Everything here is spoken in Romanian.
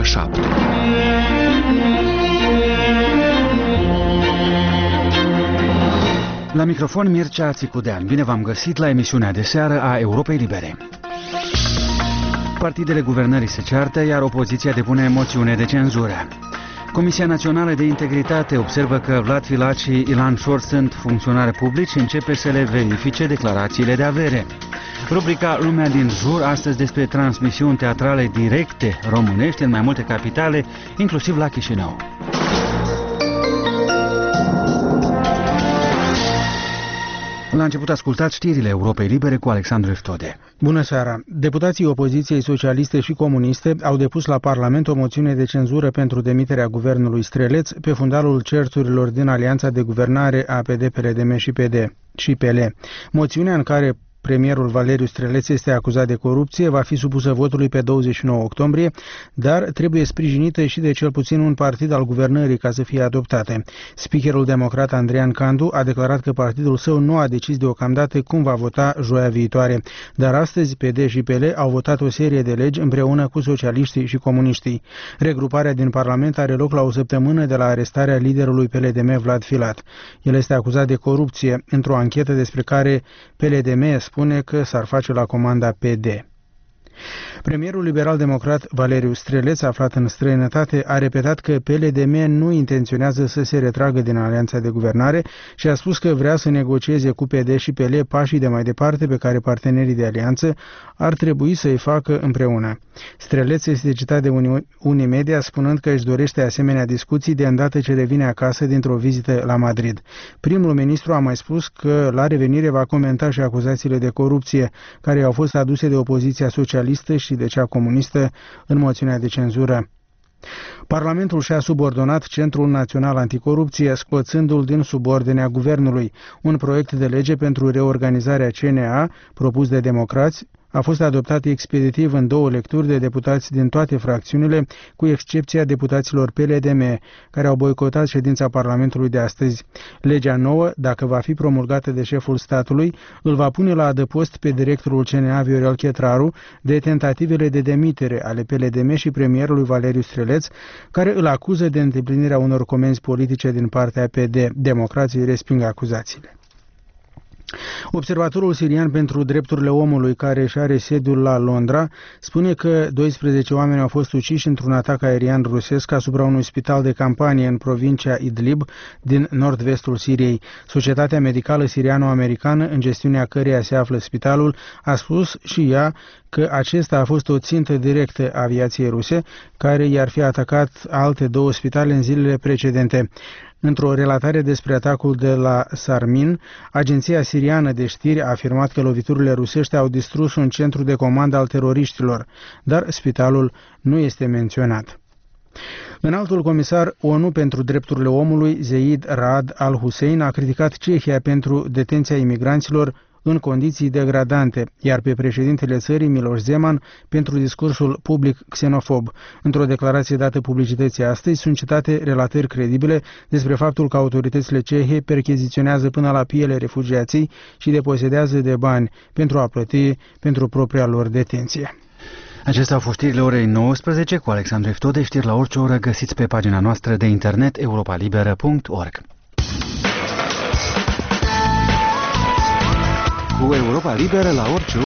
7. La microfon Mircea Țicudean. Bine v-am găsit la emisiunea de seară a Europei Libere. Partidele guvernării se ceartă, iar opoziția depune moțiune de cenzură. Comisia Națională de Integritate observă că Vlad Filat și Ilan Șor sunt funcționari publici și începe să le verifice declarațiile de avere. Rubrica Lumea din jur, astăzi despre transmisiuni teatrale directe românești în mai multe capitale, inclusiv la Chișinău. La început ascultați știrile Europei Libere cu Alexandru Iftode. Bună seara! Deputații opoziției socialiste și comuniste au depus la Parlament o moțiune de cenzură pentru demiterea guvernului Streleț pe fundalul certurilor din alianța de guvernare a PD, PLDM și PL. Moțiunea, în care premierul Valeriu Streleț este acuzat de corupție, va fi supusă votului pe 29 octombrie, dar trebuie sprijinită și de cel puțin un partid al guvernării ca să fie adoptate. Speakerul democrat Andrian Candu a declarat că partidul său nu a decis deocamdată cum va vota joia viitoare, dar astăzi PD și PL au votat o serie de legi împreună cu socialiștii și comuniștii. Regruparea din Parlament are loc la o săptămână de la arestarea liderului PLDM Vlad Filat. El este acuzat de corupție într-o anchetă despre care PLDM spune că s-ar face la comanda PD. Premierul liberal-democrat Valeriu Streleț, aflat în străinătate, a repetat că PLDM nu intenționează să se retragă din alianța de guvernare și a spus că vrea să negocieze cu PD și PL pașii de mai departe pe care partenerii de alianță ar trebui să îi facă împreună. Streleț este citat de unii media spunând că își dorește asemenea discuții de îndată ce revine acasă dintr-o vizită la Madrid. Primul ministru a mai spus că la revenire va comenta și acuzațiile de corupție care au fost aduse de opoziția socialistă și de cea comunistă în moțiunea de cenzură. Parlamentul și-a subordonat Centrul Național Anticorupție, scoțându-l din subordinea guvernului. Un proiect de lege pentru reorganizarea CNA, propus de democrați, a fost adoptat expeditiv în două lecturi de deputați din toate fracțiunile, cu excepția deputaților PLDM, care au boicotat ședința Parlamentului de astăzi. Legea nouă, dacă va fi promulgată de șeful statului, îl va pune la adăpost pe directorul CNA Viorel Chetraru de tentativele de demitere ale PLDM și premierului Valeriu Streleț, care îl acuză de îndeplinirea unor comenzi politice din partea PD. Democrații resping acuzațiile. Observatorul sirian pentru drepturile omului, care își are sediul la Londra, spune că 12 oameni au fost uciși într-un atac aerian rusesc asupra unui spital de campanie în provincia Idlib din nord-vestul Siriei. Societatea medicală siriano-americană, în gestiunea căreia se află spitalul, a spus și ea că acesta a fost o țintă directă a aviației ruse, care i-ar fi atacat alte două spitale în zilele precedente. Într-o relatare despre atacul de la Sarmin, agenția siriană de știri a afirmat că loviturile rusești au distrus un centru de comandă al teroriștilor, dar spitalul nu este menționat. Înaltul comisar ONU pentru drepturile omului, Zeid Raad al-Hussein, a criticat Cehia pentru detenția imigranților în condiții degradante, iar pe președintele țării, Miloš Zeman, pentru discursul public xenofob. Într-o declarație dată publicității astăzi, sunt citate relatări credibile despre faptul că autoritățile cehe percheziționează până la piele refugiații și deposedează de bani pentru a plăti pentru propria lor detenție. Acestea au fost știrile orei 19 cu Alexandru Iftode. Știri la orice oră găsiți pe pagina noastră de internet europalibera.org. Cu Europa Liberă la orice